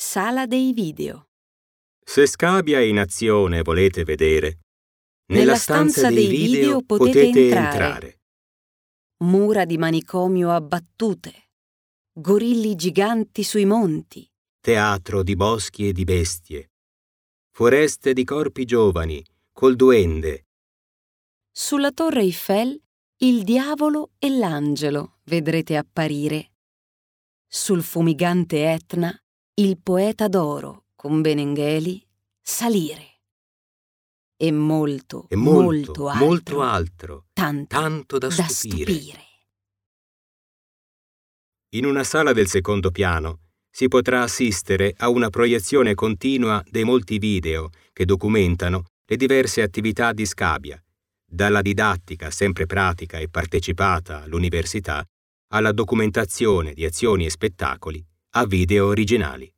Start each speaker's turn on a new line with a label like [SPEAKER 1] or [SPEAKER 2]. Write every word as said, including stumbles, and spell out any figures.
[SPEAKER 1] Sala dei video.
[SPEAKER 2] Se Scabbia in azione volete vedere, nella,
[SPEAKER 1] Nella
[SPEAKER 2] stanza,
[SPEAKER 1] stanza
[SPEAKER 2] dei
[SPEAKER 1] dei
[SPEAKER 2] video
[SPEAKER 1] video
[SPEAKER 2] potete,
[SPEAKER 1] potete
[SPEAKER 2] entrare.
[SPEAKER 1] entrare. Mura di manicomio abbattute, gorilli giganti sui monti,
[SPEAKER 2] Teatro di boschi e di bestie, foreste di corpi giovani, col duende.
[SPEAKER 1] sulla torre Eiffel il diavolo e l'angelo vedrete apparire. Sul fumigante Etna il poeta d'oro con Benengeli salire. E molto,
[SPEAKER 2] E molto,
[SPEAKER 1] molto altro,
[SPEAKER 2] molto altro,
[SPEAKER 1] tanto,
[SPEAKER 2] tanto da
[SPEAKER 1] da
[SPEAKER 2] stupire.
[SPEAKER 1] stupire.
[SPEAKER 2] In una sala del secondo piano si potrà assistere a una proiezione continua dei molti video che documentano le diverse attività di Scabbia, dalla didattica sempre pratica e partecipata all'università alla documentazione di azioni e spettacoli a video originali.